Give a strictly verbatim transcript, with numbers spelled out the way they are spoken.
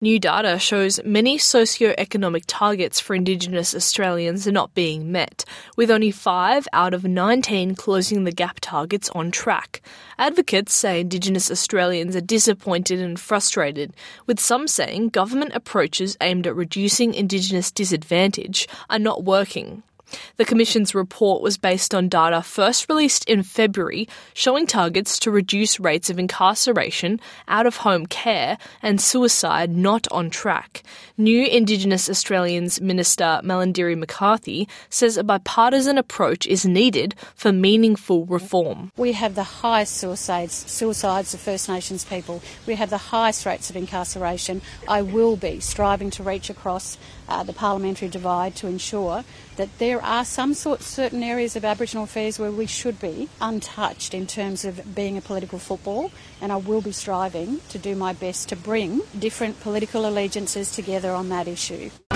New data shows many socio-economic targets for Indigenous Australians are not being met, with only five out of nineteen closing the gap targets on track. Advocates say Indigenous Australians are disappointed and frustrated, with some saying government approaches aimed at reducing Indigenous disadvantage are not working. The Commission's report was based on data first released in February, showing targets to reduce rates of incarceration, out-of-home care and suicide not on track. New Indigenous Australians Minister Malarndirri McCarthy says a bipartisan approach is needed for meaningful reform. We have the highest suicides, suicides of First Nations people. We have the highest rates of incarceration. I will be striving to reach across uh, the parliamentary divide to ensure that there are some sort, certain areas of Aboriginal affairs where we should be untouched in terms of being a political football, and I will be striving to do my best to bring different political allegiances together on that issue.